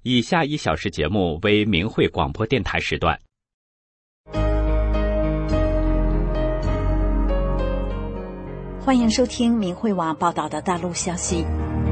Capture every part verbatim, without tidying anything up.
以下一小时节目为明慧广播电台时段。 欢迎收听明慧网报道的大陆消息。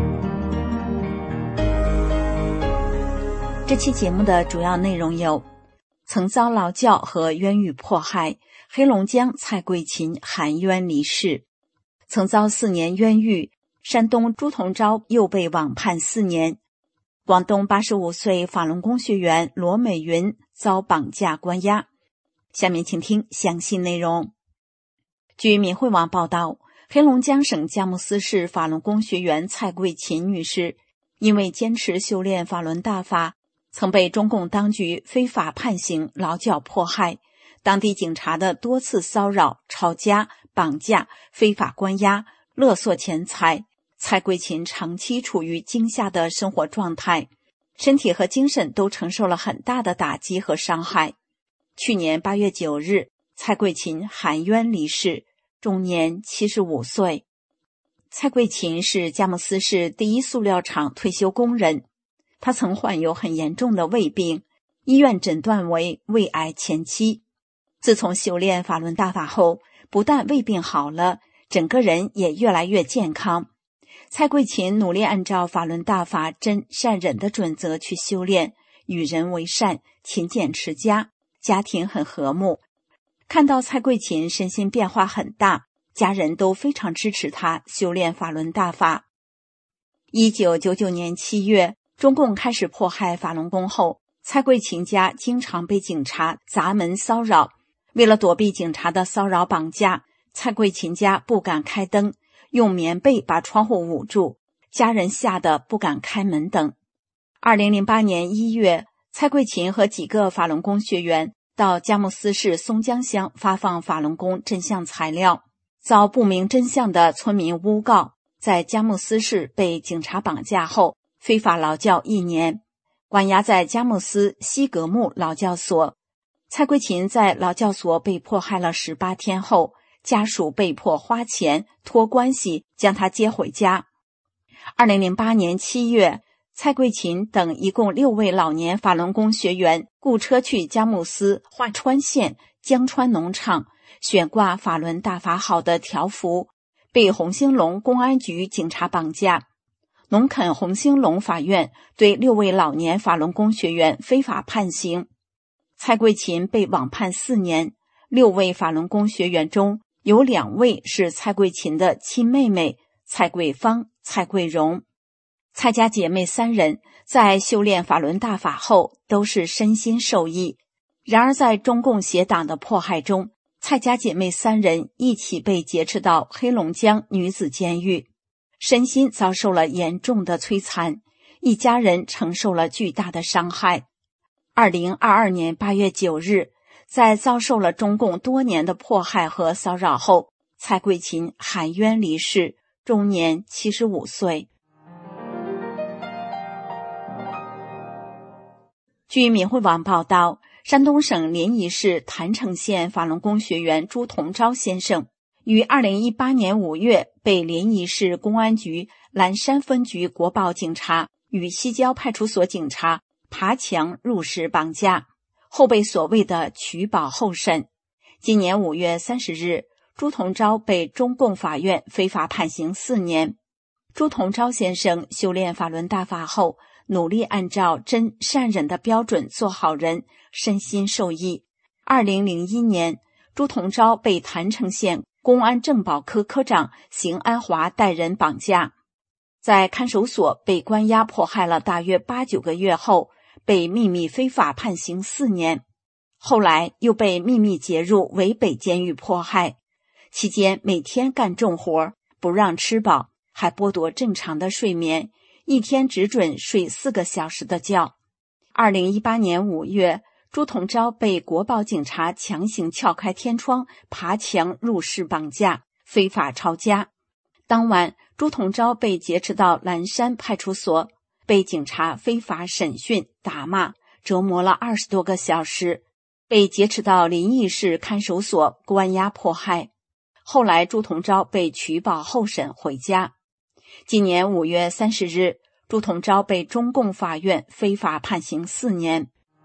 这期节目的主要内容有：曾遭劳教和冤狱迫害，黑龙江蔡桂琴含冤离世；曾遭四年冤狱，山东朱同昭又被网判四年；广东八十五岁法轮功学员罗美云遭绑架关押。下面请听详细内容。据明慧网报道，黑龙江省佳木斯市法轮功学员蔡桂琴女士因为坚持修炼法轮大法，曾被中共当局非法判刑、劳教迫害，当地警察的多次骚扰、抄家、绑架、非法关押、勒索钱财。蔡桂琴长期处于惊吓的生活状态，身体和精神都承受了很大的打击和伤害。去年八月九日，蔡桂琴含冤离世，终年七十五岁。蔡桂琴是佳木斯市第一塑料厂退休工人，她曾患有很严重的胃病，医院诊断为胃癌前期。自从修炼法轮大法后，不但胃病好了，整个人也越来越健康。蔡桂琴努力按照法轮大法真善忍的准则去修炼，与人为善，勤俭持家，家庭很和睦。看到蔡桂琴身心变化很大，家人都非常支持她修炼法轮大法。一九九九年七月，中共开始迫害法轮功后，蔡桂琴家经常被警察砸门骚扰。为了躲避警察的骚扰绑架，蔡桂琴家不敢开灯，用棉被把窗户捂住，家人吓得不敢开门等。二零零八年一月，蔡桂琴和几个法轮功学员到佳木斯市松江乡发放法轮功真相材料，遭不明真相的村民诬告，在佳木斯市被警察绑架后非法劳教一年，关押在佳木斯西格木劳教所。蔡桂琴在劳教所被迫害了十八天后，家属被迫花钱托关系将他接回家。二零零八年七月，蔡桂琴等一共六位老年法轮功学员雇车去佳木斯桦川县江川农场悬挂法轮大法好的条幅，被红兴隆公安局警察绑架。农垦红兴隆法院对六位老年法轮功学员非法判刑，蔡桂琴被网判四年。六位法轮功学员中有两位是蔡桂琴的亲妹妹蔡桂芳、蔡桂荣。蔡家姐妹三人在修炼法轮大法后都是身心受益，然而在中共邪党的迫害中，蔡家姐妹三人一起被劫持到黑龙江女子监狱，身心遭受了严重的摧残，一家人承受了巨大的伤害。二零二二年八月九日，在遭受了中共多年的迫害和骚扰后，蔡桂琴含冤离世，终年七十五岁。据明慧网报道，山东省临沂市郯城县法轮功学员朱同昭先生于二零一八年五月被临沂市公安局蓝山分局国保警察与西郊派出所警察爬墙入室绑架，后被所谓的取保候审。今年五月三十日，朱同昭被中共法院非法判刑四年。朱同昭先生修炼法轮大法后，努力按照真善忍的标准做好人，身心受益。二零零一年，朱同昭被郯城县公安政保科科长邢安华带人绑架，在看守所被关押迫害了大约八九个月后，被秘密非法判刑四年，后来又被秘密劫入伪北监狱迫害，期间每天干重活，不让吃饱，还剥夺正常的睡眠，一天只准睡四个小时的觉。二零一八年五月，朱同昭被国保警察强行撬开天窗，爬墙入室绑架，非法抄家。当晚，朱同昭被劫持到蓝山派出所，被警察非法审讯、打骂，折磨了二十多个小时，被劫持到临沂市看守所关押迫害。后来朱同昭被取保候审回家。今年五月三十日， 朱统昭被中共法院非法判刑四年。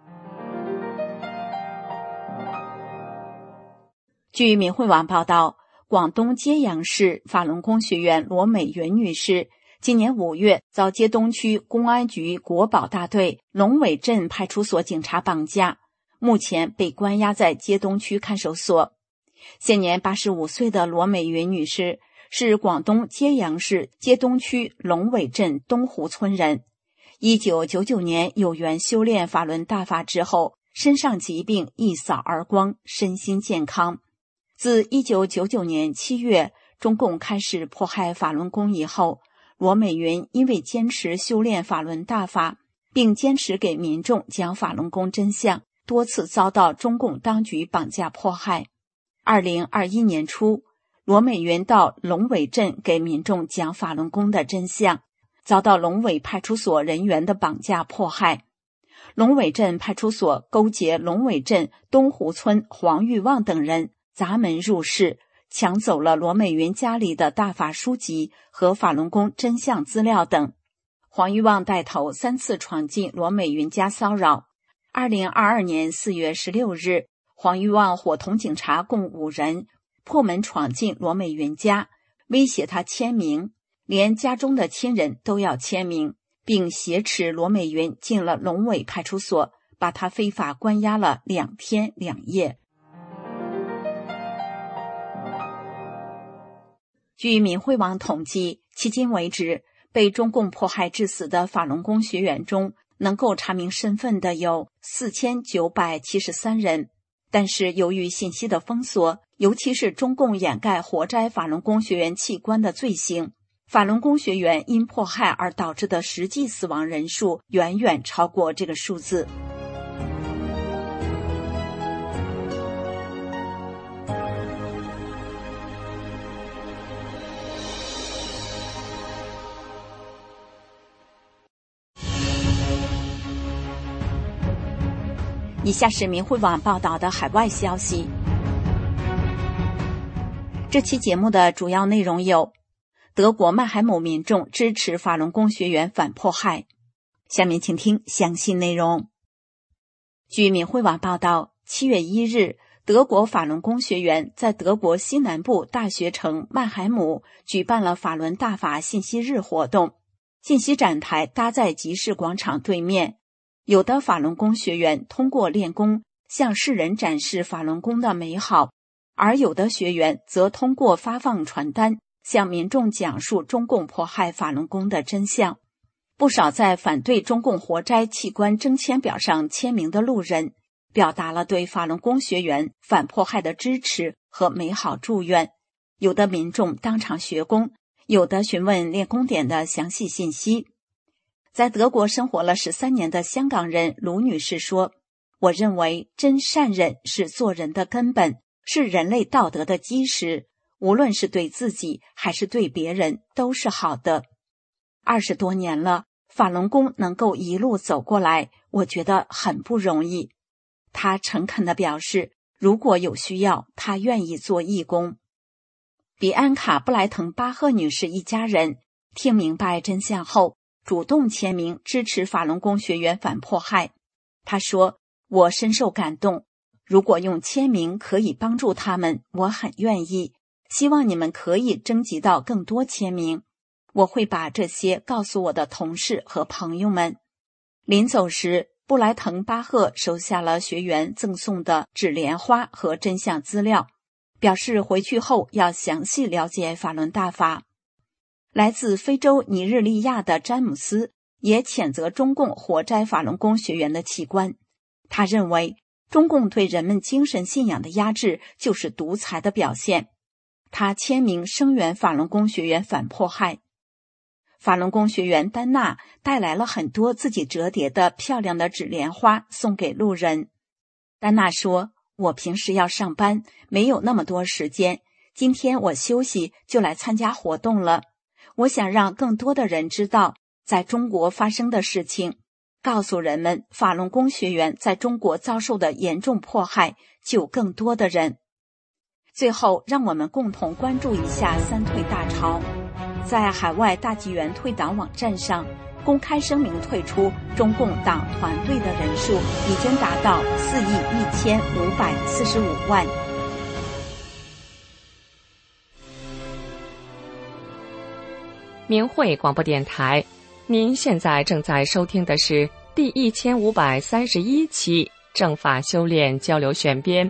据民汇网报道，广东揭阳市法轮功学员罗美云女士今年五月遭街东区公安局国保大队龙尾镇派出所警察绑架，目前被关押在街东区看守所。现年八十五岁的罗美云女士是广东揭阳市街东区龙尾镇东湖村人。一九九九年有缘修炼法轮大法之后，身上疾病一扫而光，身心健康。自一九九九年七月中共开始迫害法轮功以后，罗美云因为坚持修炼法轮大法，并坚持给民众讲法轮功真相，多次遭到中共当局绑架迫害。二零二一年初，罗美云到龙尾镇给民众讲法轮功的真相，遭到龙尾派出所人员的绑架迫害。龙尾镇派出所勾结龙尾镇东湖村黄玉旺等人砸门入室，抢走了罗美云家里的大法书籍和法轮功真相资料等。黄玉旺带头三次闯进罗美云家骚扰。二零二二年四月十六日，黄玉旺伙同警察共五人破门闯进罗美云家，威胁她签名，连家中的亲人都要签名，并挟持罗美云进了龙尾派出所，把她非法关押了两天两夜。据民汇网统计，迄今为止，被中共迫害致死的法轮功学员中，能够查明身份的有四千九百七十三人。但是由于信息的封锁，尤其是中共掩盖活摘法轮功学员器官的罪行，法轮功学员因迫害而导致的实际死亡人数远远超过这个数字。以下是民汇网报道的海外消息。这期节目的主要内容有：德国曼海姆民众支持法轮功学员反迫害。下面请听详细内容。据民汇网报道，七月一日，德国法轮功学员在德国西南部大学城曼海姆举办了法轮大法信息日活动，信息展台搭在集市广场对面。有的法轮功学员通过练功向世人展示法轮功的美好，而有的学员则通过发放传单向民众讲述中共迫害法轮功的真相。不少在反对中共活摘器官征签表上签名的路人，表达了对法轮功学员反迫害的支持和美好祝愿。有的民众当场学功，有的询问练功点的详细信息。在德国生活了十三年的香港人卢女士说，我认为真善忍是做人的根本，是人类道德的基石，无论是对自己还是对别人都是好的。二十多年了，法轮功能够一路走过来，我觉得很不容易。她诚恳地表示，如果有需要，她愿意做义工。比安卡布莱滕巴赫女士一家人听明白真相后，主动签名支持法轮功学员反迫害。他说，我深受感动，如果用签名可以帮助他们，我很愿意，希望你们可以征集到更多签名，我会把这些告诉我的同事和朋友们。临走时，布莱滕巴赫收下了学员赠送的纸莲花和真相资料，表示回去后要详细了解法轮大法。来自非洲尼日利亚的詹姆斯也谴责中共活摘法轮功学员的器官。他认为，中共对人们精神信仰的压制就是独裁的表现。他签名声援法轮功学员反迫害。法轮功学员丹娜带来了很多自己折叠的漂亮的纸莲花送给路人。丹娜说，我平时要上班，没有那么多时间，今天我休息就来参加活动了。我想让更多的人知道在中国发生的事情，告诉人们法轮功学员在中国遭受的严重迫害，救更多的人。最后，让我们共同关注一下三退大潮。在海外大纪元退党网站上， 公开声明退出中共党团队的人数已经达到四亿一千五百四十五万。 明慧广播电台，您现在正在收听的是第一千五百三十一期正法修炼交流选编。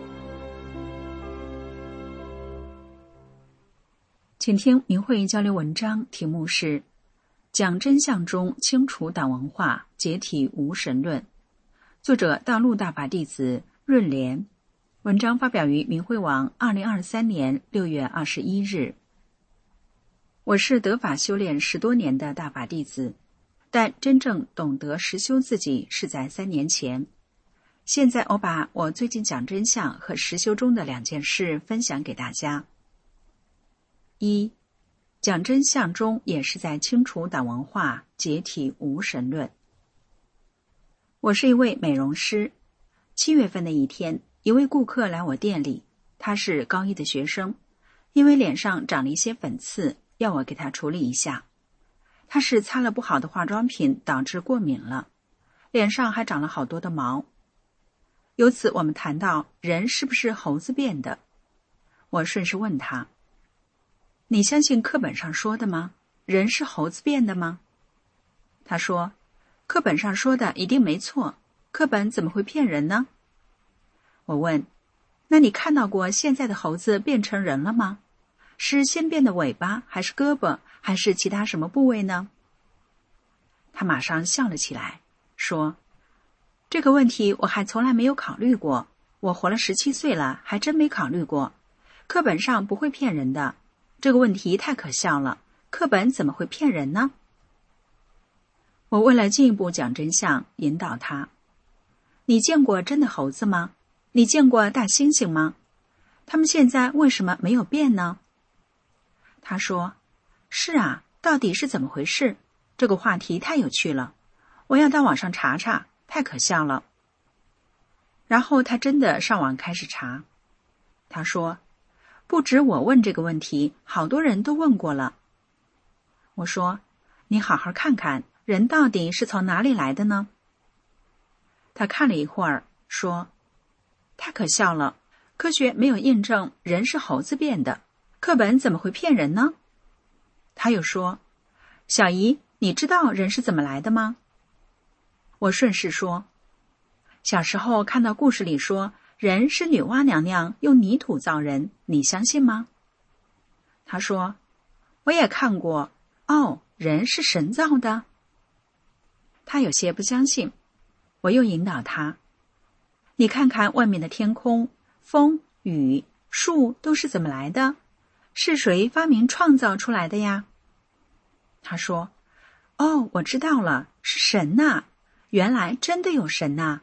请听明慧交流文章，题目是讲真相中清除党文化，解体无神论，作者大陆大法弟子润莲，文章发表于明慧网二零二三年六月二十一日。我是得法修炼十多年的大法弟子，但真正懂得实修自己是在三年前。现在我把我最近讲真相和实修中的两件事分享给大家。一，讲真相中也是在清除党文化，解体无神论。我是一位美容师，七月份的一天，一位顾客来我店里，他是高一的学生，因为脸上长了一些粉刺，要我给他处理一下。他是擦了不好的化妆品导致过敏了，脸上还长了好多的毛。由此我们谈到人是不是猴子变的，我顺势问他，你相信课本上说的吗？人是猴子变的吗？他说，课本上说的一定没错，课本怎么会骗人呢？我问，那你看到过现在的猴子变成人了吗？是先变的尾巴，还是胳膊，还是其他什么部位呢？他马上笑了起来，说，这个问题我还从来没有考虑过，我活了十七岁了，还真没考虑过。课本上不会骗人的，这个问题太可笑了，课本怎么会骗人呢？我为了进一步讲真相，引导他，你见过真的猴子吗？你见过大猩猩吗？他们现在为什么没有变呢？他说，是啊，到底是怎么回事？这个话题太有趣了，我要到网上查查，太可笑了。然后他真的上网开始查。他说，不止我问这个问题，好多人都问过了。我说，你好好看看，人到底是从哪里来的呢？他看了一会儿，说，太可笑了，科学没有印证人是猴子变的，课本怎么会骗人呢？他又说，小姨，你知道人是怎么来的吗？我顺势说，小时候看到故事里说人是女娲娘娘用泥土造人，你相信吗？他说，我也看过，哦，人是神造的。他有些不相信，我又引导他，你看看外面的天空，风、雨、树都是怎么来的？是谁发明创造出来的呀？他说，哦，我知道了，是神呐，原来真的有神呐。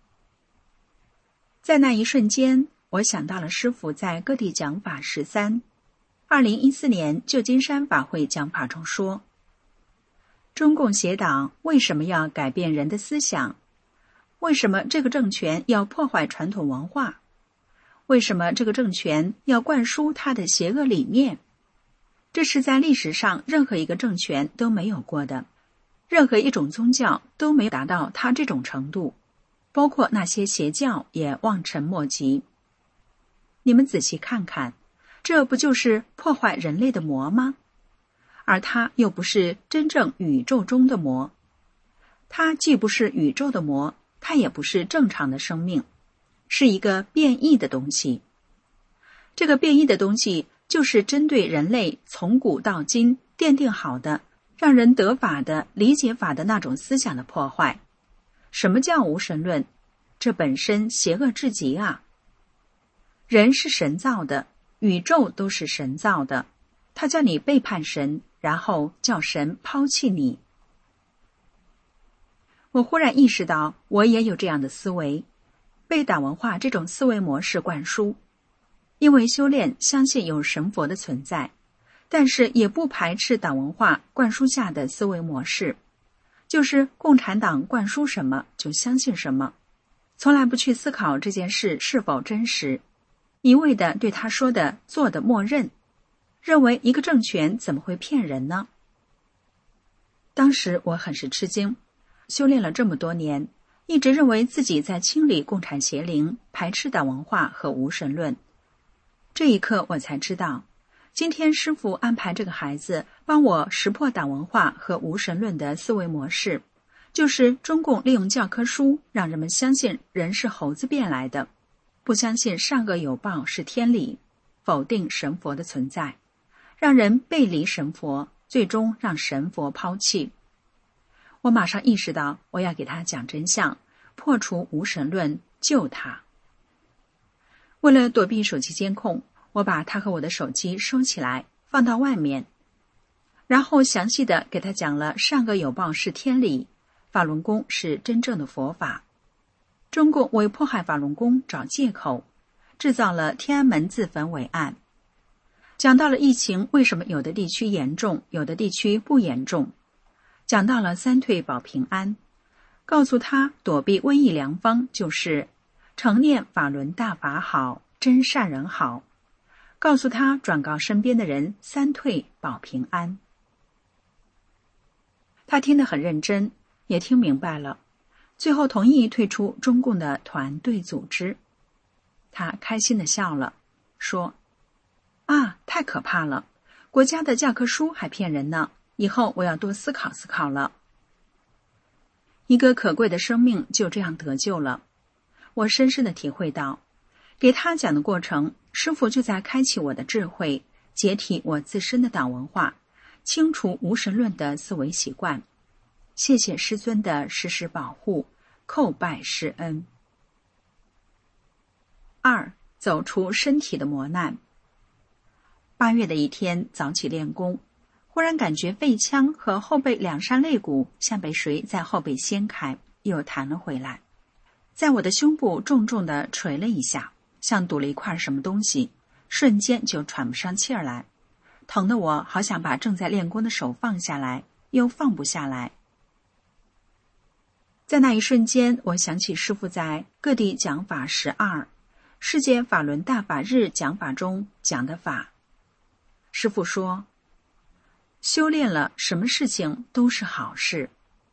在那一瞬间，我想到了师父在各地讲法十三，二零一四年旧金山法会讲法中说，中共邪党为什么要改变人的思想？为什么这个政权要破坏传统文化？为什么这个政权要灌输他的邪恶理念？这是在历史上任何一个政权都没有过的，任何一种宗教都没有达到他这种程度，包括那些邪教也望尘莫及。你们仔细看看，这不就是破坏人类的魔吗？而它又不是真正宇宙中的魔，它既不是宇宙的魔，它也不是正常的生命，是一个变异的东西。这个变异的东西就是针对人类从古到今奠定好的让人得法的理解法的那种思想的破坏。什么叫无神论？这本身邪恶至极啊！人是神造的，宇宙都是神造的，他叫你背叛神，然后叫神抛弃你。我忽然意识到，我也有这样的思维，被党文化这种思维模式灌输。因为修炼相信有神佛的存在，但是也不排斥党文化灌输下的思维模式，就是共产党灌输什么就相信什么，从来不去思考这件事是否真实，一味地对他说的做的默认，认为一个政权怎么会骗人呢？ 当时我很是吃惊，修炼了这么多年，一直认为自己在清理共产邪灵，排斥党文化和无神论。这一刻我才知道，今天师父安排这个孩子帮我识破党文化和无神论的思维模式，就是中共利用教科书让人们相信人是猴子变来的，不相信善恶有报是天理，否定神佛的存在，让人背离神佛，最终让神佛抛弃。我马上意识到我要给他讲真相，破除无神论，救他。为了躲避手机监控，我把他和我的手机收起来，放到外面，然后详细的给他讲了善恶有报是天理，法轮功是真正的佛法。中共为迫害法轮功找借口，制造了天安门自焚伪案。讲到了疫情为什么有的地区严重，有的地区不严重。讲到了三退保平安，告诉他躲避瘟疫良方就是承念法轮大法好，真善人好，告诉他转告身边的人三退保平安。他听得很认真，也听明白了，最后同意退出中共的团队组织。他开心地笑了，说：啊，太可怕了，国家的教科书还骗人呢，以后我要多思考思考了。一个可贵的生命就这样得救了。我深深地体会到，给他讲的过程，师父就在开启我的智慧，解体我自身的党文化，清除无神论的思维习惯。谢谢师尊的时时保护，叩拜师恩。二，走出身体的磨难。八月的一天，早起练功，忽然感觉背腔和后背两扇肋骨像被谁在后背掀开，又弹了回来，在我的胸部重重地捶了一下，像堵了一块什么东西，瞬间就喘不上气儿来，疼得我好想把正在练功的手放下来，又放不下来。在那一瞬间，我想起师父在各地讲法十二世界法轮大法日讲法中讲的法。师父说，修炼了，什么事情都是好事。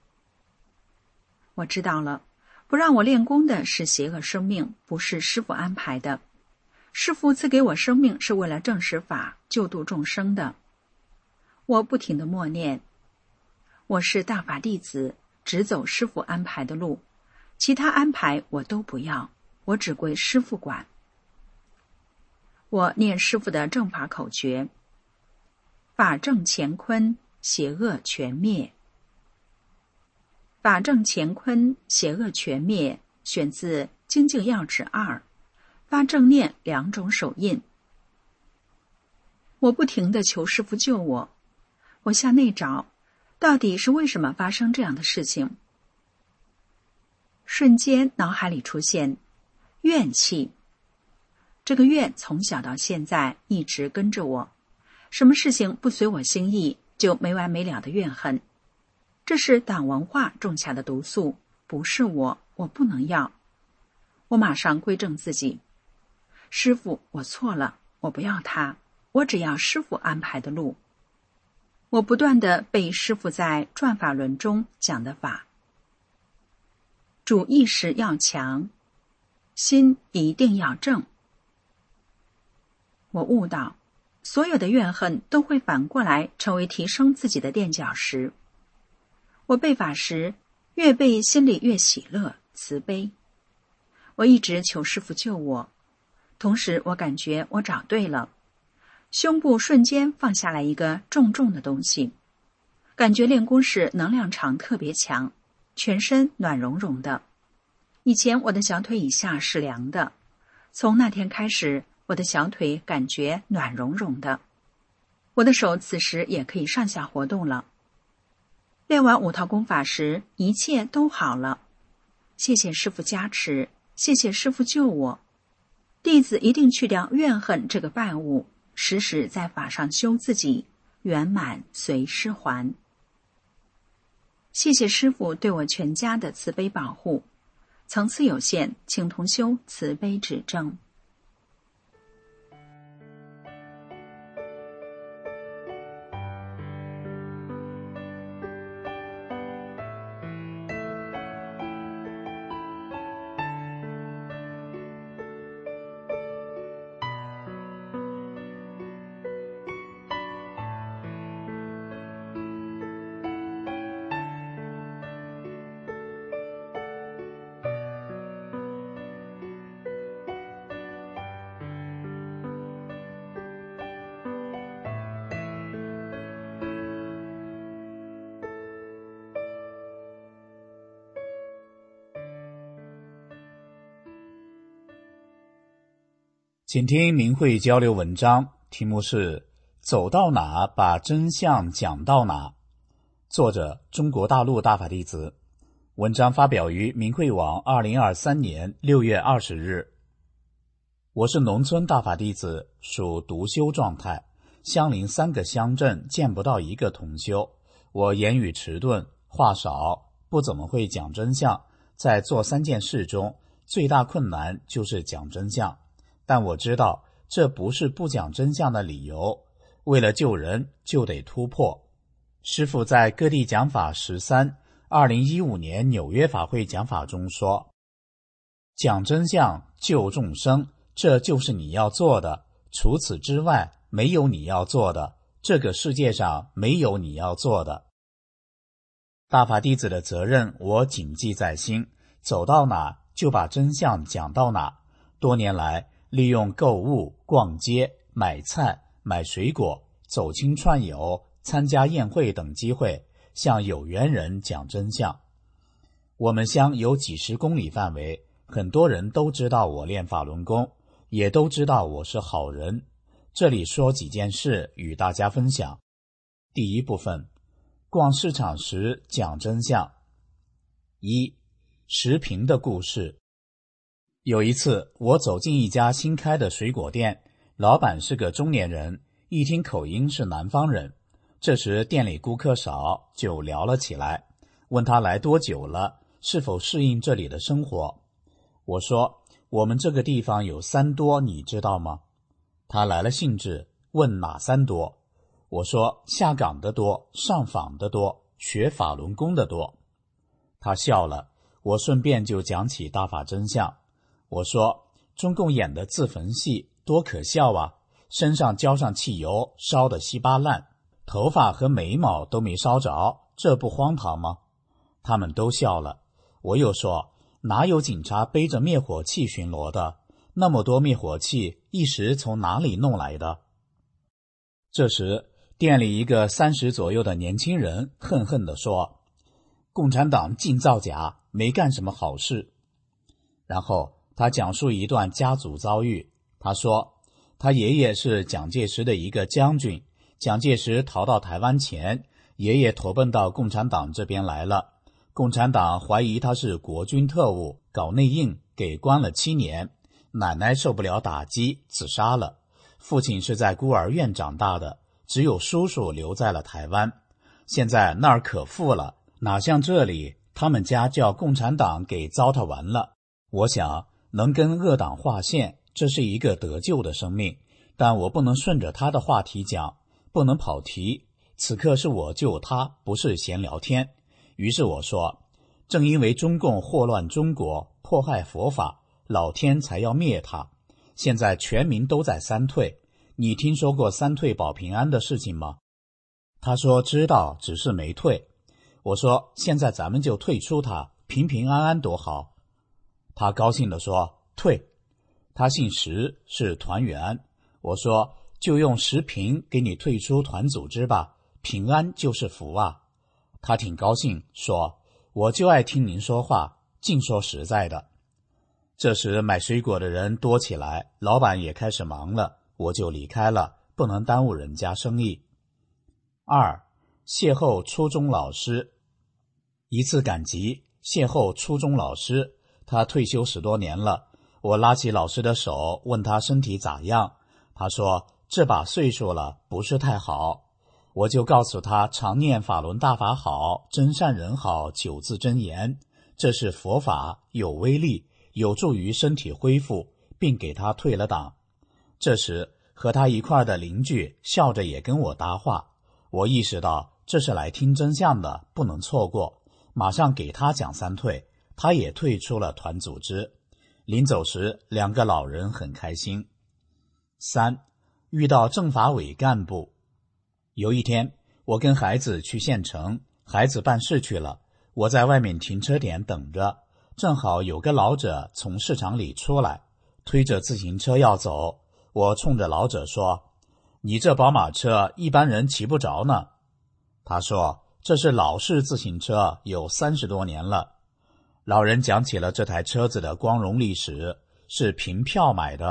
我知道了，不让我练功的是邪恶生命，不是师父安排的。师父赐给我生命是为了证实法，救度众生的。我不停地默念，我是大法弟子，只走师父安排的路，其他安排我都不要，我只归师父管。我念师父的正法口诀，法正乾坤，邪恶全灭。法正乾坤，邪恶全灭，选自《精进要旨二》，发正念两种手印。我不停地求师父救我，我向内找，到底是为什么发生这样的事情？瞬间脑海里出现怨气，这个怨从小到现在一直跟着我，什么事情不随我心意，就没完没了的怨恨。这是党文化种下的毒素，不是我，我不能要。我马上归正自己，师父，我错了，我不要他，我只要师父安排的路。我不断地背师父在转法轮中讲的法，主意识要强，心一定要正。我悟到，所有的怨恨都会反过来成为提升自己的垫脚石。我背法时，越背心里越喜乐、慈悲。我一直求师父救我，同时我感觉我找对了，胸部瞬间放下来一个重重的东西，感觉练功时能量场特别强，全身暖融融的。以前我的小腿以下是凉的，从那天开始，我的小腿感觉暖融融的。我的手此时也可以上下活动了。练完五套功法时，一切都好了。谢谢师父加持，谢谢师父救我。弟子一定去掉怨恨这个败物，时时在法上修自己，圆满随师还。谢谢师父对我全家的慈悲保护，层次有限，请同修慈悲指正。 请听明慧交流文章，题目是走到哪把真相讲到哪。作者中国大陆大法弟子。文章发表于明慧网二零二三年六月二十日。我是农村大法弟子，属独修状态，相邻三个乡镇见不到一个同修。我言语迟钝，话少，不怎么会讲真相，在做三件事中最大困难就是讲真相。但我知道这不是不讲真相的理由，为了救人就得突破。师父在各地讲法十三二零一五年纽约法会讲法中说，讲真相救众生，这就是你要做的，除此之外没有你要做的，这个世界上没有你要做的。大法弟子的责任我谨记在心，走到哪就把真相讲到哪。多年来利用购物、逛街、买菜、买水果、走亲串友、参加宴会等机会，向有缘人讲真相。我们乡有几十公里范围，很多人都知道我练法轮功，也都知道我是好人。这里说几件事与大家分享。第一部分，逛市场时讲真相。一、石平的故事。有一次，我走进一家新开的水果店，老板是个中年人，一听口音是南方人。这时店里顾客少，就聊了起来，问他来多久了，是否适应这里的生活。我说，我们这个地方有三多，你知道吗？他来了兴致，问哪三多？我说，下岗的多，上访的多，学法轮功的多。他笑了，我顺便就讲起大法真相。我说，中共演的自焚戏多可笑啊，身上浇上汽油，烧得稀巴烂，头发和眉毛都没烧着，这不荒唐吗？他们都笑了。我又说，哪有警察背着灭火器巡逻的？那么多灭火器一时从哪里弄来的？这时店里一个三十左右的年轻人恨恨地说，共产党净造假，没干什么好事。然后他讲述一段家族遭遇。他说，他爷爷是蒋介石的一个将军，蒋介石逃到台湾前，爷爷投奔到共产党这边来了。共产党怀疑他是国军特务，搞内应，给关了七年。奶奶受不了打击，自杀了。父亲是在孤儿院长大的，只有叔叔留在了台湾。现在那儿可富了，哪像这里，他们家叫共产党给糟蹋完了。我想能跟恶党划线，这是一个得救的生命，但我不能顺着他的话题讲，不能跑题。此刻是我救他，不是闲聊天。于是我说，正因为中共祸乱中国，迫害佛法，老天才要灭他。现在全民都在三退，你听说过三退保平安的事情吗？他说知道，只是没退。我说现在咱们就退出他，平平安安多好。他高兴地说退。他姓石，是团员。我说就用石平给你退出团组织吧，平安就是福啊。他挺高兴，说我就爱听您说话，净说实在的。这时买水果的人多起来，老板也开始忙了，我就离开了，不能耽误人家生意。二、邂逅初中老师。一次赶集，邂逅初中老师，他退休十多年了。我拉起老师的手，问他身体咋样。他说这把岁数了，不是太好。我就告诉他常念法轮大法好，真善人好九字真言，这是佛法，有威力，有助于身体恢复，并给他退了档。这时和他一块的邻居笑着也跟我搭话，我意识到这是来听真相的，不能错过，马上给他讲三退，他也退出了团组织。临走时，两个老人很开心。三、遇到政法委干部。有一天，我跟孩子去县城，孩子办事去了，我在外面停车点等着，正好有个老者从市场里出来，推着自行车要走。我冲着老者说，你这宝马车一般人骑不着呢。他说，这是老式自行车，有三十多年了。老人讲起了这台车子的光荣历史，是凭票买的，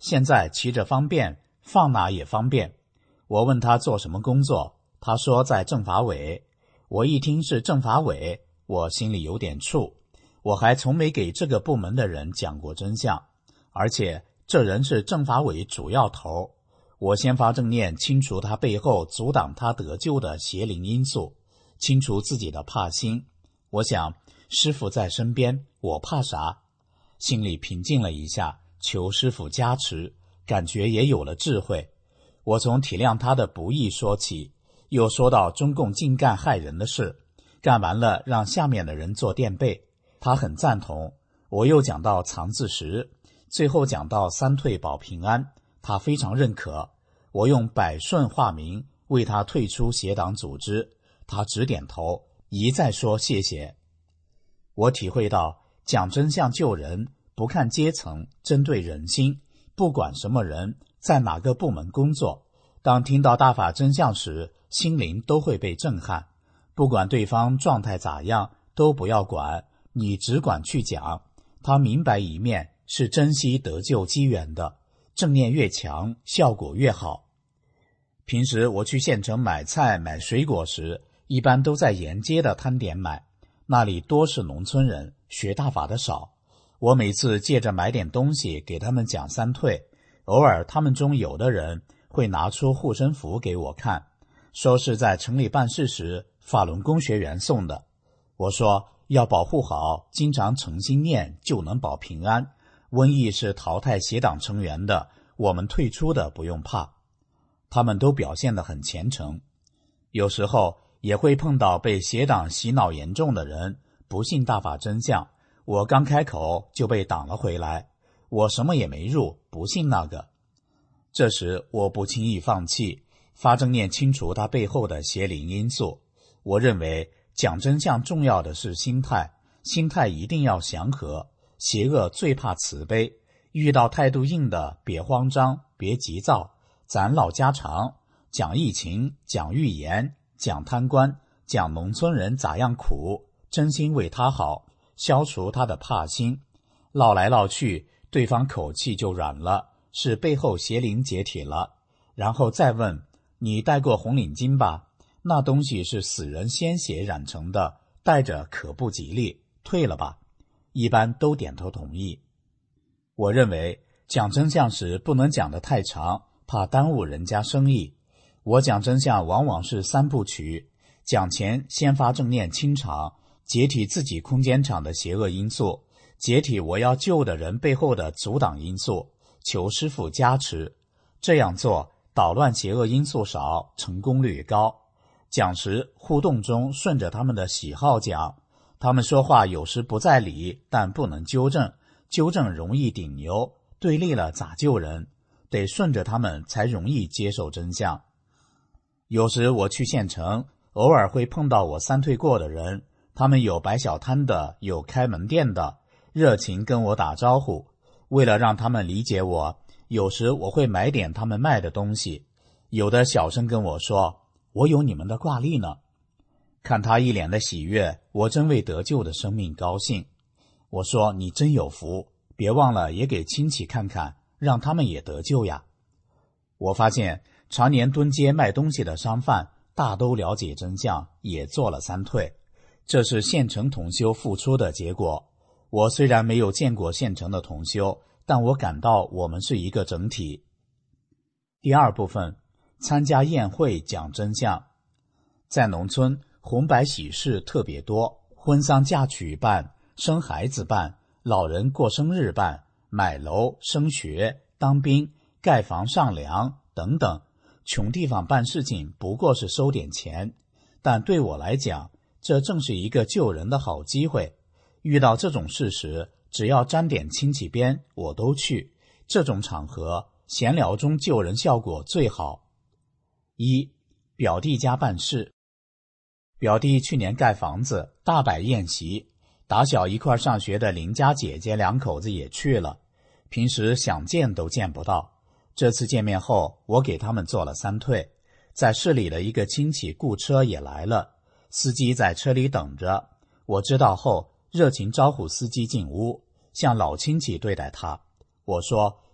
现在骑着方便，放哪也方便。我问他做什么工作，他说在政法委。我一听是政法委，我心里有点怵。我还从没给这个部门的人讲过真相，而且这人是政法委主要头。我先发正念，清除他背后阻挡他得救的邪灵因素，清除自己的怕心。我想师父在身边，我怕啥？心里平静了一下，求师父加持，感觉也有了智慧。我从体谅他的不易说起，又说到中共净干害人的事，干完了让下面的人做垫背，他很赞同。我又讲到藏字石，最后讲到三退保平安，他非常认可。我用百顺化名为他退出邪党组织，他只点头，一再说谢谢。我体会到讲真相救人，不看阶层，针对人心，不管什么人，在哪个部门工作，当听到大法真相时，心灵都会被震撼。不管对方状态咋样，都不要管，你只管去讲。他明白一面是珍惜得救机缘的，正念越强，效果越好。平时我去县城买菜买水果时，一般都在沿街的摊点买，那里多是农村人，学大法的少。我每次借着买点东西给他们讲三退，偶尔他们中有的人会拿出护身符给我看，说是在城里办事时法轮功学员送的。我说要保护好，经常诚心念就能保平安。瘟疫是淘汰邪党成员的，我们退出的不用怕。他们都表现得很虔诚。有时候也会碰到被邪党洗脑严重的人，不信大法真相，我刚开口就被挡了回来。我什么也没入，不信那个。这时我不轻易放弃，发正念清除他背后的邪灵因素。我认为讲真相重要的是心态，心态一定要祥和。邪恶最怕慈悲，遇到态度硬的，别慌张，别急躁。咱老家常讲疫情，讲预言，讲贪官，讲农村人咋样苦，真心为他好，消除他的怕心。唠来唠去，对方口气就软了，是背后邪灵解体了。然后再问，你戴过红领巾吧？那东西是死人鲜血染成的，戴着可不吉利，退了吧。一般都点头同意。我认为讲真相时不能讲得太长，怕耽误人家生意。我讲真相往往是三部曲，讲前先发正念清场，解体自己空间场的邪恶因素，解体我要救的人背后的阻挡因素，求师父加持。这样做捣乱邪恶因素少，成功率高。讲时互动中顺着他们的喜好讲，他们说话有时不在理，但不能纠正，纠正容易顶牛，对立了咋救人？得顺着他们才容易接受真相。有时我去县城，偶尔会碰到我三退过的人，他们有摆小摊的，有开门店的，热情跟我打招呼。为了让他们理解我，有时我会买点他们卖的东西。有的小声跟我说，我有你们的挂历呢。看他一脸的喜悦，我真为得救的生命高兴。我说你真有福，别忘了也给亲戚看看，让他们也得救呀。我发现常年蹲街卖东西的商贩大都了解真相，也做了三退，这是县城同修付出的结果。我虽然没有见过县城的同修，但我感到我们是一个整体。第二部分，参加宴会讲真相。在农村，红白喜事特别多，婚丧嫁娶办，生孩子办，老人过生日办，买楼、升学、当兵、盖房、上梁等等。穷地方办事情不过是收点钱，但对我来讲，这正是一个救人的好机会。遇到这种事时，只要沾点亲戚边，我都去。这种场合，闲聊中救人效果最好。一，表弟家办事。表弟去年盖房子，大摆宴席，打小一块上学的邻家姐姐两口子也去了，平时想见都见不到。这次见面后，我给他们做了三退。在市里的一个亲戚雇车也来了，司机在车里等着。我知道后，热情招呼司机进屋，像老亲戚对待他。我说，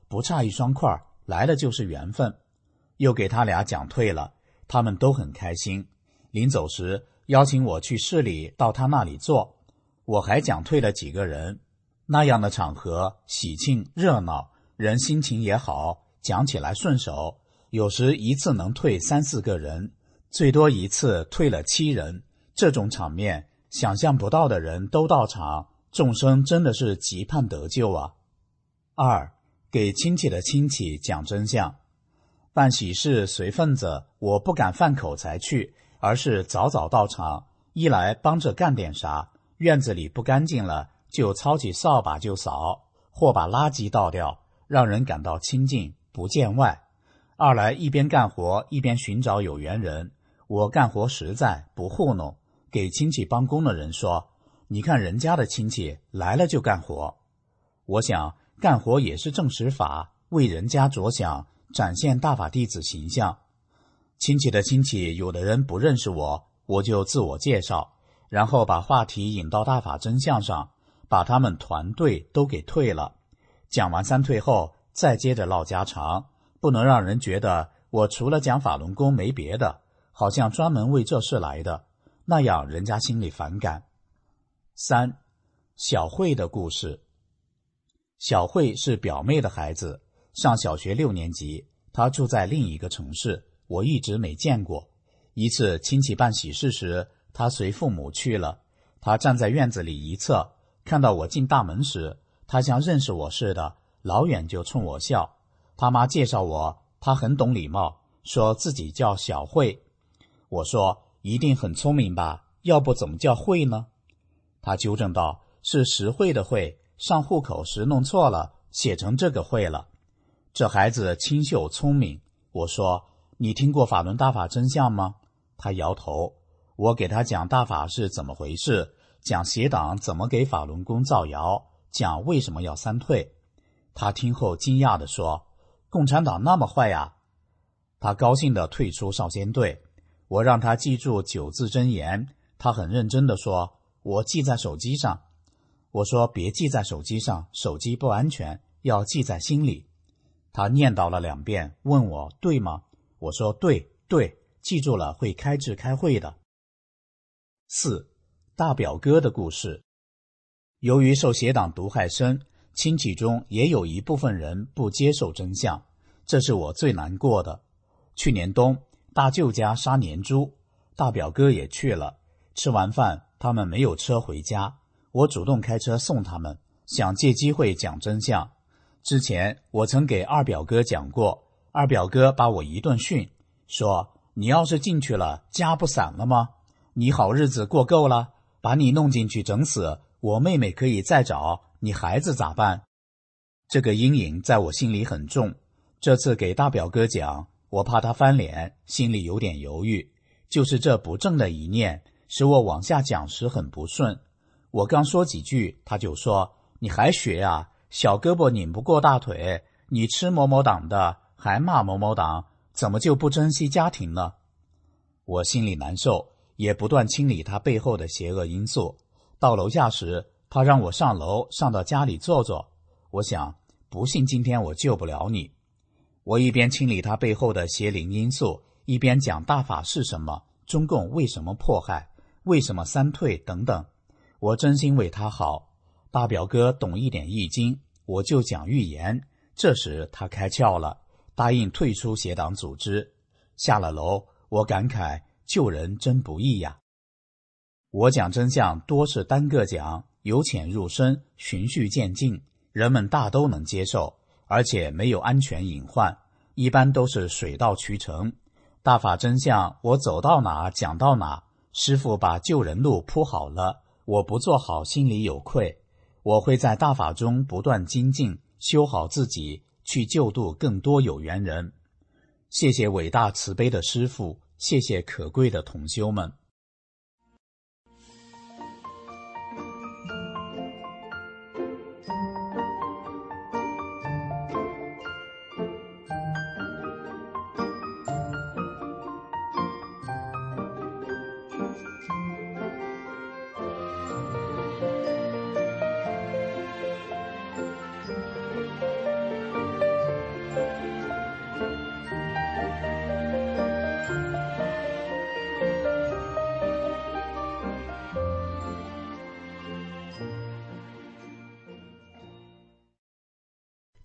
不差一双筷，来了就是缘分。又给他俩讲退了，他们都很开心。临走时邀请我去市里到他那里坐，我还讲退了几个人。那样的场合喜庆热闹，人心情也好，讲起来顺手，有时一次能退三四个人，最多一次退了七人。这种场面，想象不到的人都到场，众生真的是急盼得救啊。二，给亲戚的亲戚讲真相。办喜事随份子，我不敢饭口才去，而是早早到场，一来帮着干点啥，院子里不干净了就操起扫把就扫，或把垃圾倒掉，让人感到亲近不见外。二来一边干活一边寻找有缘人，我干活实在不糊弄，给亲戚帮工的人说，你看人家的亲戚来了就干活。我想干活也是正实法，为人家着想，展现大法弟子形象。亲戚的亲戚有的人不认识我，我就自我介绍，然后把话题引到大法真相上，把他们团队都给退了。讲完三退后再接着唠家常，不能让人觉得我除了讲法轮功没别的，好像专门为这事来的，那样人家心里反感。三，小慧的故事。小慧是表妹的孩子，上小学六年级，她住在另一个城市，我一直没见过。一次亲戚办喜事时，她随父母去了。她站在院子里一侧，看到我进大门时，她像认识我似的，老远就冲我笑。他妈介绍我，她很懂礼貌，说自己叫小慧。我说一定很聪明吧，要不怎么叫慧呢？她纠正道，是实惠的惠，上户口时弄错了，写成这个慧了。这孩子清秀聪明。我说你听过法轮大法真相吗？他摇头。我给他讲大法是怎么回事，讲邪党怎么给法轮功造谣，讲为什么要三退。他听后惊讶地说，共产党那么坏呀。他高兴地退出少先队。我让他记住九字真言，他很认真地说，我记在手机上。我说别记在手机上，手机不安全，要记在心里。他念叨了两遍，问我对吗？我说对对，记住了会开智开会的。四，大表哥的故事。由于受邪党毒害深，亲戚中也有一部分人不接受真相，这是我最难过的。去年冬，大舅家杀年猪，大表哥也去了。吃完饭，他们没有车回家，我主动开车送他们，想借机会讲真相。之前我曾给二表哥讲过，二表哥把我一顿训，说你要是进去了，家不散了吗？你好日子过够了，把你弄进去整死，我妹妹可以再找，你孩子咋办？这个阴影在我心里很重。这次给大表哥讲，我怕他翻脸，心里有点犹豫。就是这不正的一念，使我往下讲时很不顺。我刚说几句，他就说，你还学啊，小胳膊拧不过大腿，你吃某某党的，还骂某某党，怎么就不珍惜家庭呢？我心里难受，也不断清理他背后的邪恶因素。到楼下时，他让我上楼，上到家里坐坐。我想，不信今天我救不了你。我一边清理他背后的邪灵因素，一边讲大法是什么，中共为什么迫害，为什么三退等等。我真心为他好。大表哥懂一点易经，我就讲预言。这时他开窍了，答应退出邪党组织。下了楼，我感慨救人真不易呀。我讲真相多是单个讲，由浅入深，循序渐进，人们大都能接受，而且没有安全隐患，一般都是水到渠成。大法真相我走到哪讲到哪，师父把救人路铺好了，我不做好心里有愧。我会在大法中不断精进，修好自己，去救度更多有缘人。谢谢伟大慈悲的师父，谢谢可贵的同修们。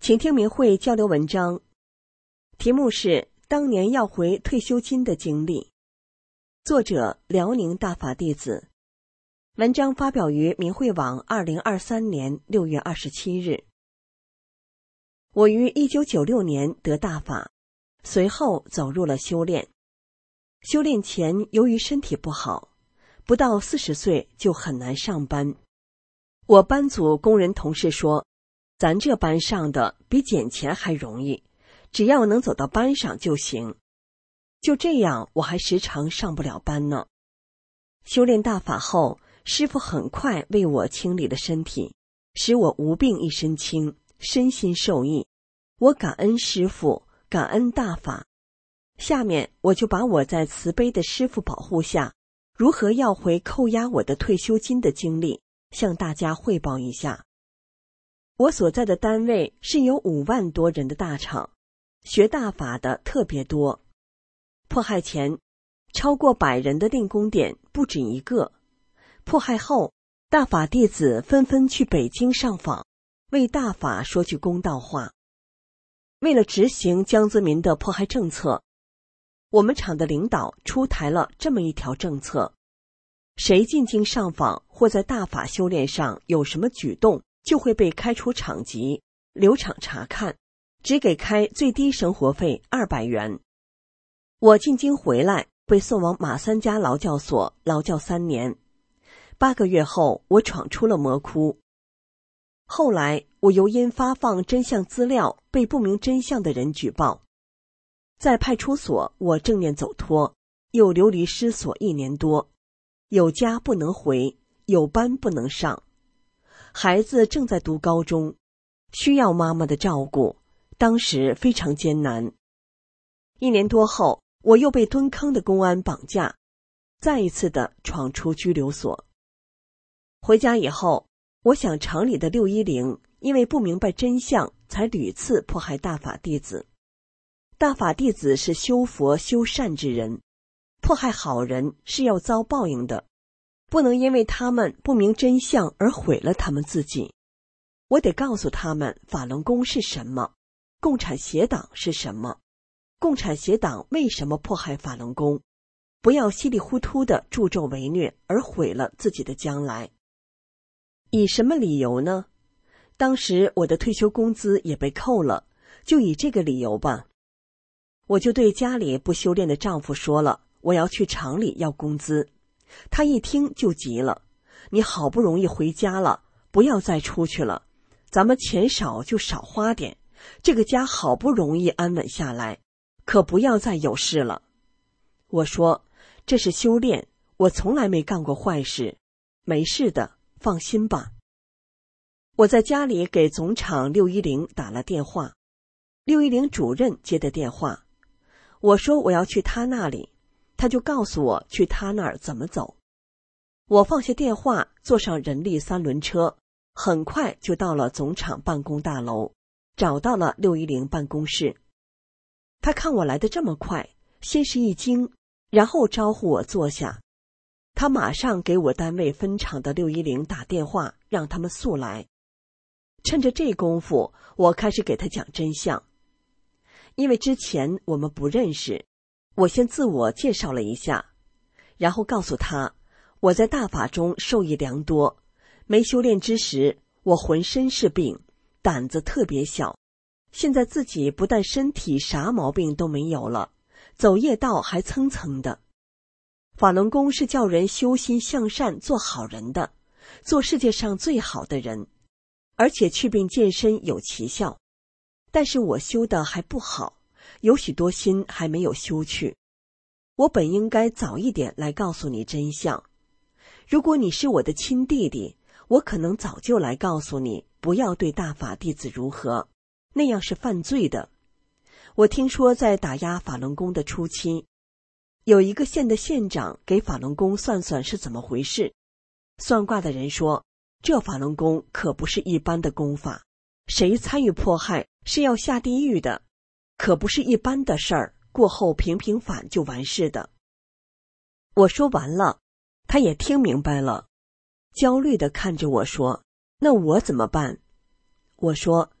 请听明慧交流文章，题目是当年要回退休金的经历，作者辽宁大法弟子。文章发表于明慧网二零二三年六月二十七日。我于一九九六年得大法，随后走入了修炼。修炼前由于身体不好，不到四十岁就很难上班。我班组工人同事说，咱这班上的比捡钱还容易，只要能走到班上就行。就这样，我还时常上不了班呢。修炼大法后，师父很快为我清理了身体，使我无病一身轻，身心受益。我感恩师父，感恩大法。下面我就把我在慈悲的师父保护下，如何要回扣押我的退休金的经历，向大家汇报一下。我所在的单位是有五万多人的大厂，学大法的特别多。迫害前，超过百人的练功点不止一个。迫害后，大法弟子纷纷去北京上访，为大法说句公道话。为了执行江泽民的迫害政策，我们厂的领导出台了这么一条政策：谁进京上访或在大法修炼上有什么举动，就会被开除厂籍，留厂查看，只给开最低生活费二百元。我进京回来，被送往马三家劳教所劳教三年。八个月后，我闯出了魔窟。后来，我又因发放真相资料被不明真相的人举报。在派出所，我正念走脱，又流离失所一年多，有家不能回，有班不能上。孩子正在读高中，需要妈妈的照顾，当时非常艰难。一年多后，我又被蹲坑的公安绑架，再一次的闯出拘留所。回家以后，我想厂里的六一零因为不明白真相，才屡次迫害大法弟子。大法弟子是修佛修善之人，迫害好人是要遭报应的，不能因为他们不明真相而毁了他们自己。我得告诉他们法轮功是什么，共产邪党是什么，共产邪党为什么迫害法轮功，不要稀里糊涂的助纣为虐而毁了自己的将来。以什么理由呢？当时我的退休工资也被扣了，就以这个理由吧。我就对家里不修炼的丈夫说了，我要去厂里要工资。他一听就急了，你好不容易回家了，不要再出去了，咱们钱少就少花点，这个家好不容易安稳下来，可不要再有事了。我说，这是修炼，我从来没干过坏事，没事的，放心吧。我在家里给总厂六一零打了电话，六一零主任接的电话，我说我要去他那里，他就告诉我去他那儿怎么走。我放下电话，坐上人力三轮车，很快就到了总厂办公大楼，找到了六一零办公室。他看我来得这么快，先是一惊，然后招呼我坐下。他马上给我单位分厂的六一零打电话，让他们速来。趁着这功夫，我开始给他讲真相。因为之前我们不认识，我先自我介绍了一下，然后告诉他，我在大法中受益良多，没修炼之时，我浑身是病，胆子特别小，现在自己不但身体啥毛病都没有了，走业道还蹭蹭的。法轮功是叫人修心向善，做好人的，做世界上最好的人，而且祛病健身有奇效。但是我修的还不好，有许多心还没有修去。我本应该早一点来告诉你真相。如果你是我的亲弟弟，我可能早就来告诉你，不要对大法弟子如何，那样是犯罪的。我听说在打压法轮功的初期，有一个县的县长给法轮功算算是怎么回事。算卦的人说，这法轮功可不是一般的功法，谁参与迫害是要下地狱的，可不是一般的事儿，过后平平反就完事的。我说完了，他也听明白了，焦虑地看着我说，那我怎么办？我说，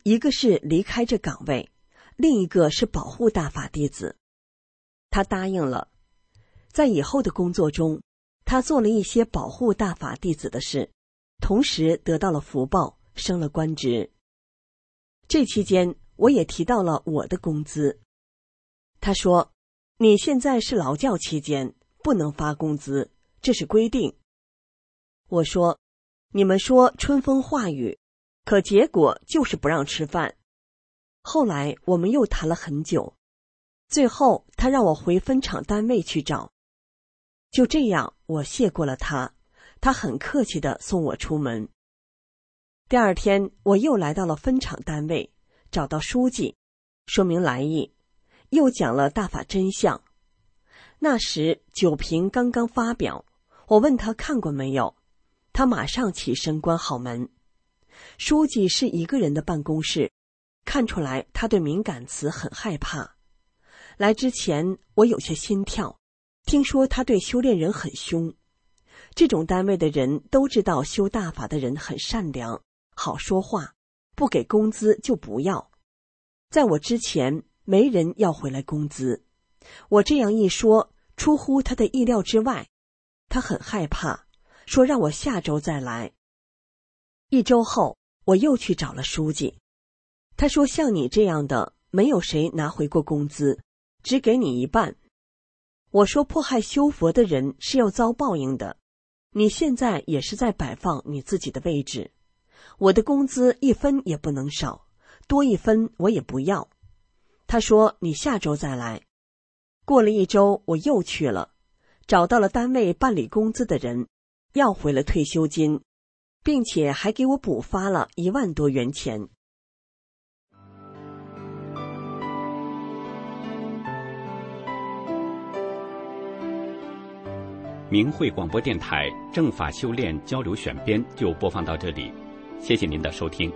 一个是离开这岗位，另一个是保护大法弟子。他答应了，在以后的工作中，他做了一些保护大法弟子的事，同时得到了福报，升了官职。这期间，我也提到了我的工资。他说，你现在是劳教期间，不能发工资，这是规定。我说，你们说春风化雨，可结果就是不让吃饭。后来我们又谈了很久，最后他让我回分厂单位去找。就这样，我谢过了他，他很客气地送我出门。第二天，我又来到了分厂单位，找到书记，说明来意，又讲了大法真相。那时酒瓶刚刚发表，我问他看过没有，他马上起身关好门。书记是一个人的办公室，看出来他对敏感词很害怕。来之前我有些心跳，听说他对修炼人很凶。这种单位的人都知道修大法的人很善良，好说话，不给工资就不要。在我之前没人要回来工资，我这样一说出乎他的意料之外，他很害怕，说让我下周再来。一周后，我又去找了书记，他说像你这样的没有谁拿回过工资，只给你一半。我说迫害修佛的人是要遭报应的，你现在也是在摆放你自己的位置，我的工资一分也不能少，多一分我也不要。他说你下周再来。过了一周，我又去了，找到了单位办理工资的人，要回了退休金，并且还给我补发了一万多元钱。 明慧广播电台正法修炼交流选编就播放到这里，谢谢您的收听。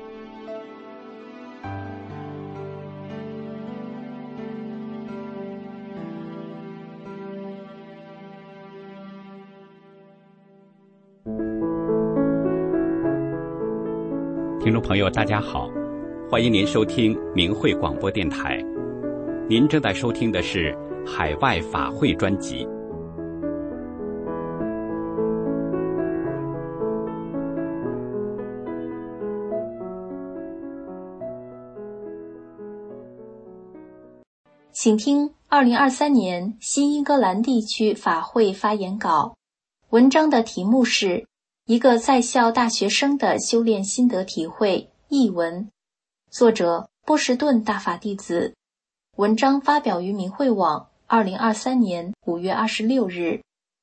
听众朋友大家好，欢迎您收听明慧广播电台，您正在收听的是海外法会专辑。 请听二零二三年新英格兰地区法会发言稿，文章的题目是一个在校大学生的修炼心得体会译文，作者波士顿大法弟子，文章发表于明慧网二零二三年五月二十六日。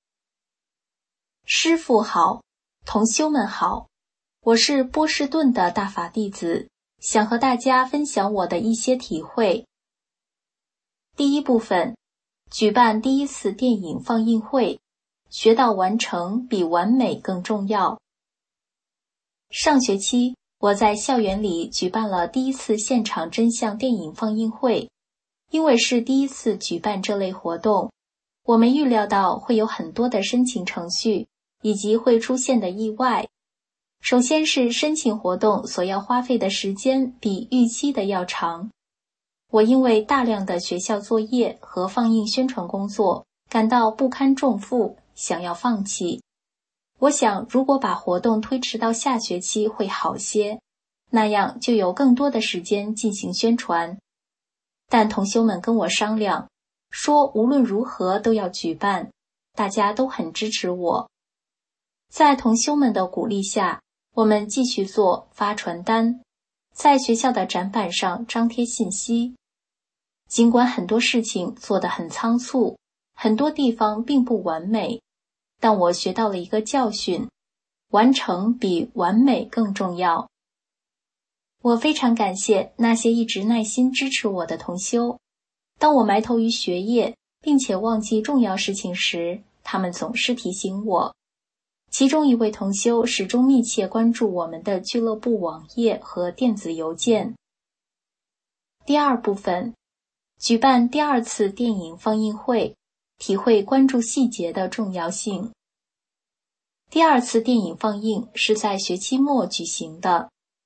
师父好，同修们好，我是波士顿的大法弟子，想和大家分享我的一些体会。第一部分，举办第一次电影放映会，学到完成比完美更重要。上学期，我在校园里举办了第一次现场真相电影放映会。因为是第一次举办这类活动，我们预料到会有很多的申请程序，以及会出现的意外。首先是申请活动所要花费的时间比预期的要长。我因为大量的学校作业和放映宣传工作，感到不堪重负，想要放弃。我想如果把活动推迟到下学期会好些，那样就有更多的时间进行宣传。但同修们跟我商量，说无论如何都要举办，大家都很支持我。在同修们的鼓励下，我们继续做发传单，在学校的展板上张贴信息。尽管很多事情做得很仓促，很多地方并不完美，但我学到了一个教训，完成比完美更重要。我非常感谢那些一直耐心支持我的同修。当我埋头于学业，并且忘记重要事情时，他们总是提醒我。其中一位同修始终密切关注我们的俱乐部网页和电子邮件。第二部分，举办第二次电影放映会，体会关注细节的重要性。第二次电影放映是在学期末举行的。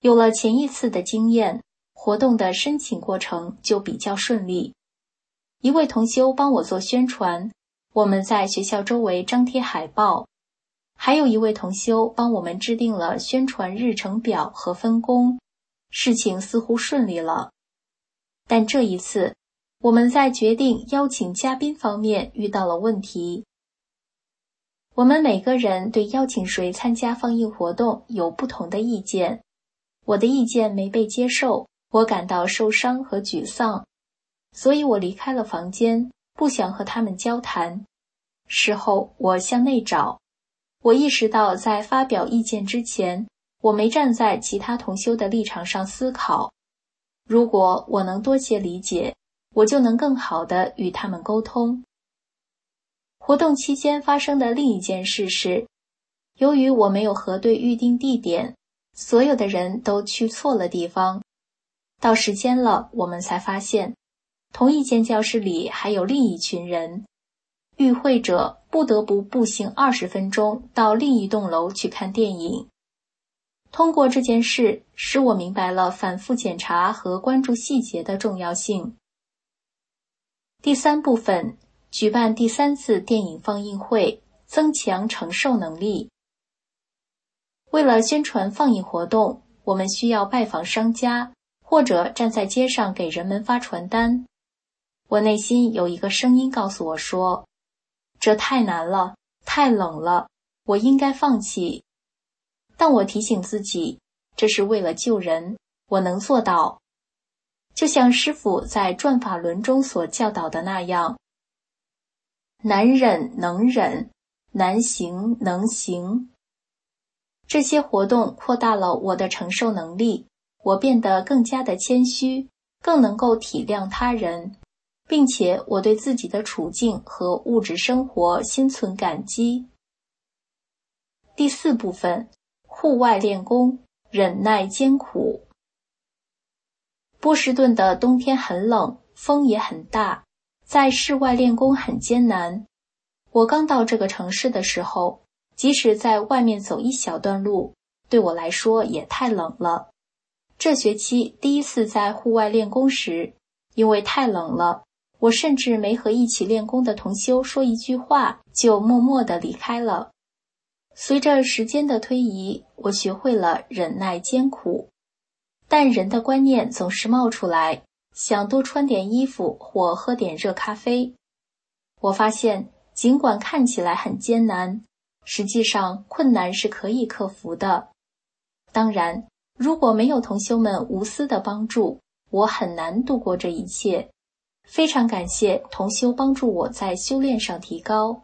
有了前一次的经验，活动的申请过程就比较顺利。一位同修帮我做宣传，我们在学校周围张贴海报，还有一位同修帮我们制定了宣传日程表和分工，事情似乎顺利了。但这一次，我们在决定邀请嘉宾方面遇到了问题。我们每个人对邀请谁参加放映活动有不同的意见，我的意见没被接受，我感到受伤和沮丧，所以我离开了房间，不想和他们交谈。事后我向内找，我意识到在发表意见之前，我没站在其他同修的立场上思考。如果我能多些理解，我就能更好地与他们沟通。活动期间发生的另一件事是，由于我没有核对预定地点，所有的人都去错了地方。到时间了，我们才发现，同一间教室里还有另一群人。与会者不得不步行二十分钟到另一栋楼去看电影。通过这件事，使我明白了反复检查和关注细节的重要性。第三部分，举办第三次电影放映会，增强承受能力。为了宣传放映活动，我们需要拜访商家，或者站在街上给人们发传单。我内心有一个声音告诉我说，这太难了，太冷了，我应该放弃。但我提醒自己，这是为了救人，我能做到。就像师父在转法轮中所教导的那样，难忍能忍，难行能行。这些活动扩大了我的承受能力，我变得更加的谦虚，更能够体谅他人，并且我对自己的处境和物质生活心存感激。第四部分，户外练功，忍耐艰苦。波士顿的冬天很冷，风也很大，在室外练功很艰难。我刚到这个城市的时候，即使在外面走一小段路，对我来说也太冷了。这学期第一次在户外练功时，因为太冷了，我甚至没和一起练功的同修说一句话，就默默地离开了。随着时间的推移，我学会了忍耐艰苦，但人的观念总是冒出来，想多穿点衣服或喝点热咖啡。我发现，尽管看起来很艰难，实际上困难是可以克服的。当然，如果没有同修们无私的帮助，我很难度过这一切。非常感谢同修帮助我在修炼上提高。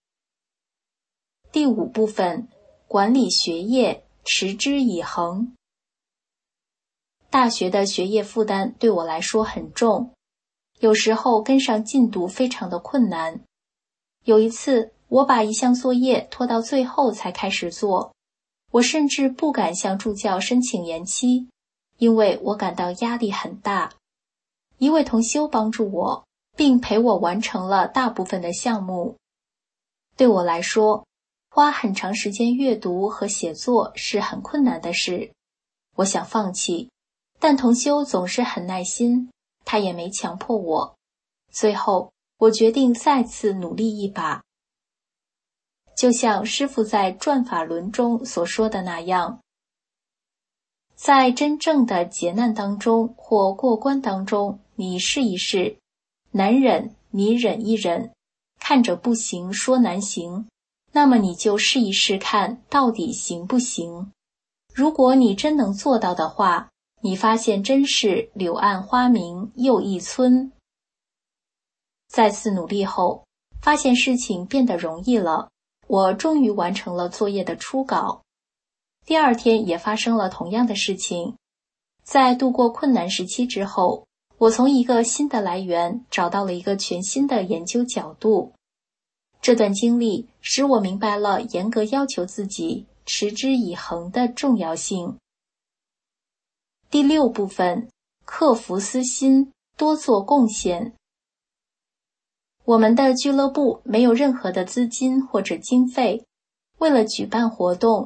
第五部分，管理学业，持之以恒。大学的学业负担对我来说很重，有时候跟上进度非常的困难。有一次，我把一项作业拖到最后才开始做，我甚至不敢向助教申请延期，因为我感到压力很大。一位同修帮助我，并陪我完成了大部分的项目。对我来说，花很长时间阅读和写作是很困难的事。我想放弃，但同修总是很耐心，他也没强迫我。最后，我决定再次努力一把。就像师父在转法轮中所说的那样，在真正的劫难当中或过关当中，你试一试，难忍你忍一忍，看着不行说难行，那么你就试一试看到底行不行。如果你真能做到的话，你发现真是柳暗花明又一村。再次努力后，发现事情变得容易了，我终于完成了作业的初稿。第二天也发生了同样的事情。在度过困难时期之后，我从一个新的来源找到了一个全新的研究角度。这段经历使我明白了严格要求自己，持之以恒的重要性。第六部分，克服私心，多做贡献。我们的俱乐部没有任何的资金或者经费，为了举办活动，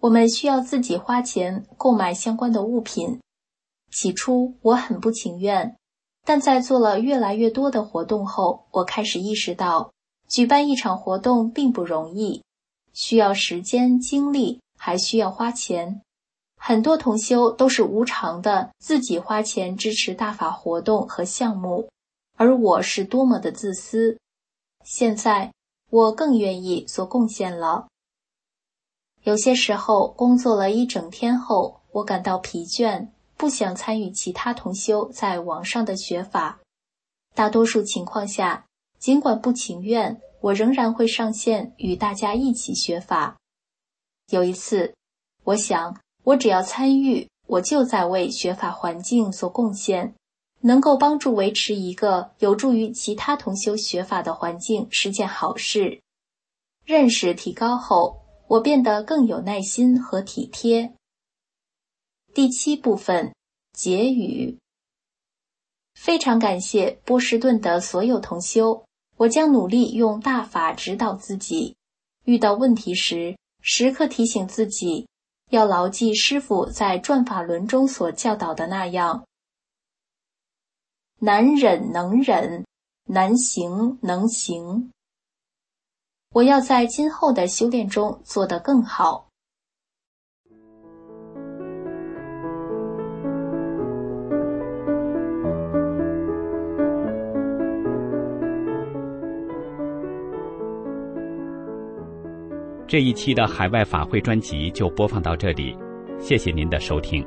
我们需要自己花钱购买相关的物品。起初我很不情愿，但在做了越来越多的活动后，我开始意识到，举办一场活动并不容易，需要时间、精力，还需要花钱。很多同修都是无偿的自己花钱支持大法活动和项目，而我是多么的自私。现在我更愿意做贡献了。有些时候工作了一整天后，我感到疲倦，不想参与其他同修在网上的学法。大多数情况下，尽管不情愿，我仍然会上线与大家一起学法。有一次，我想我只要参与，我就在为学法环境做贡献，能够帮助维持一个有助于其他同修学法的环境是件好事。认识提高后，我变得更有耐心和体贴。第七部分，结语。非常感谢波士顿的所有同修，我将努力用大法指导自己，遇到问题时，时刻提醒自己，要牢记师父在转法轮中所教导的那样：难忍能忍，难行能行。我要在今后的修炼中做得更好。 这一期的海外法会专辑就播放到这里，谢谢您的收听。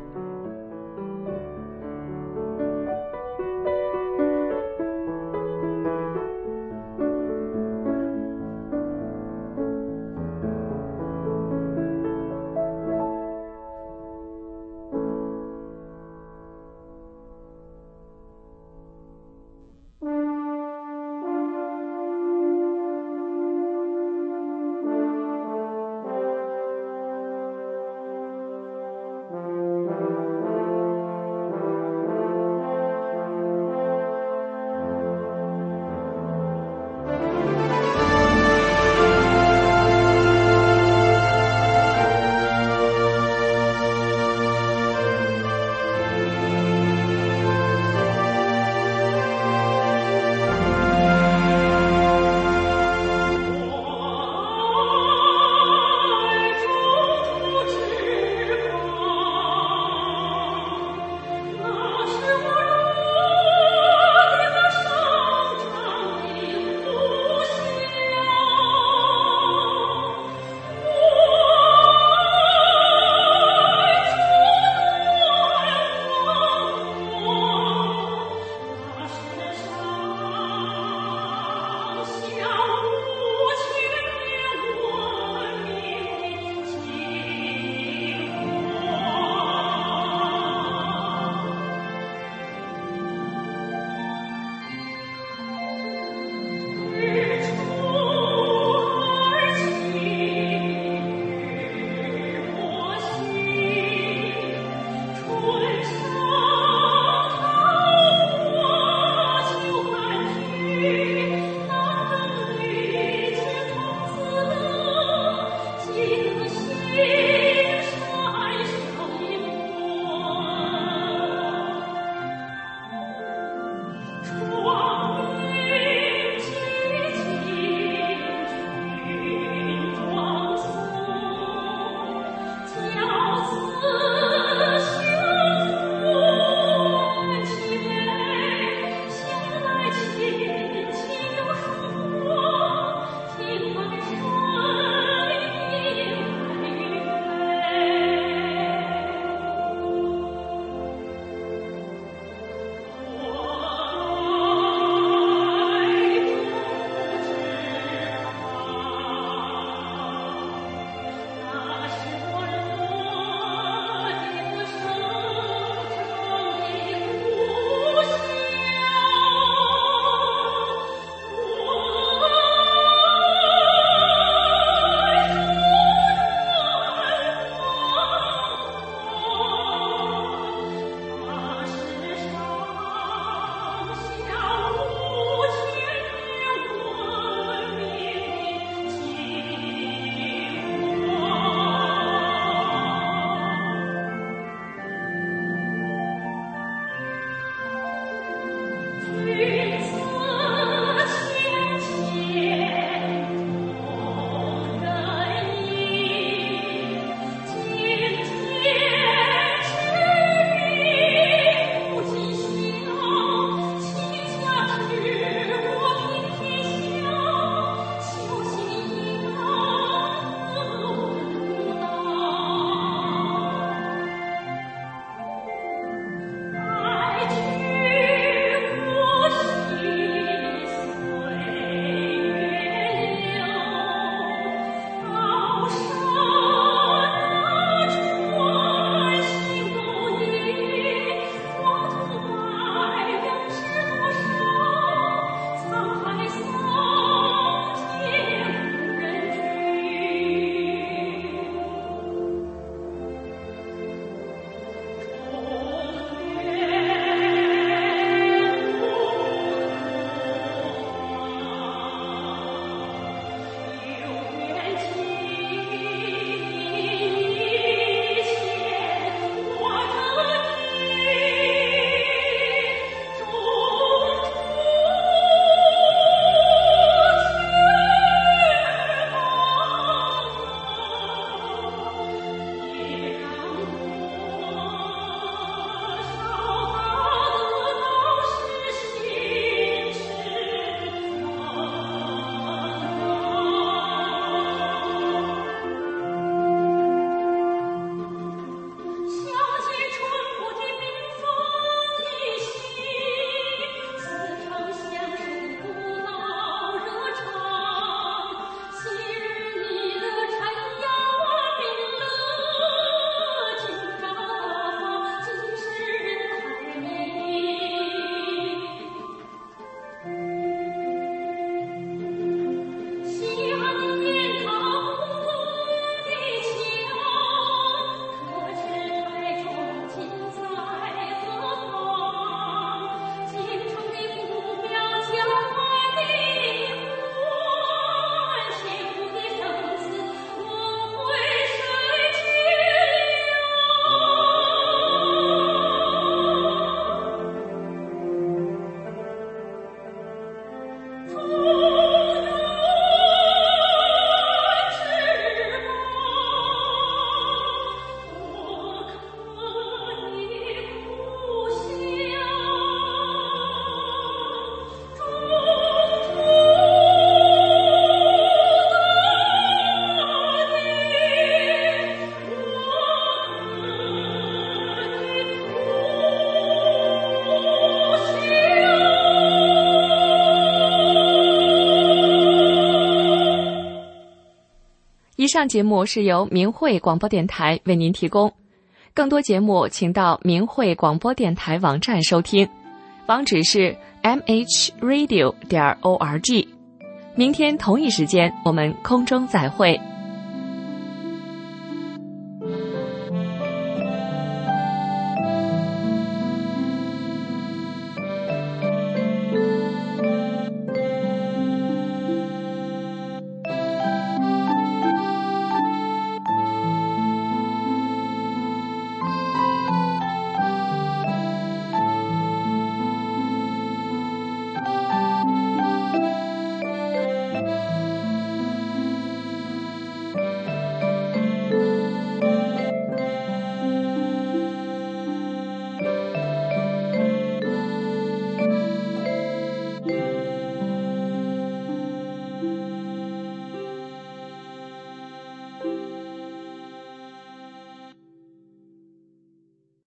上节目是由明慧广播电台为您提供，更多节目请到明慧广播电台网站收听，网址是 m h radio 点 org。明天同一时间我们空中再会。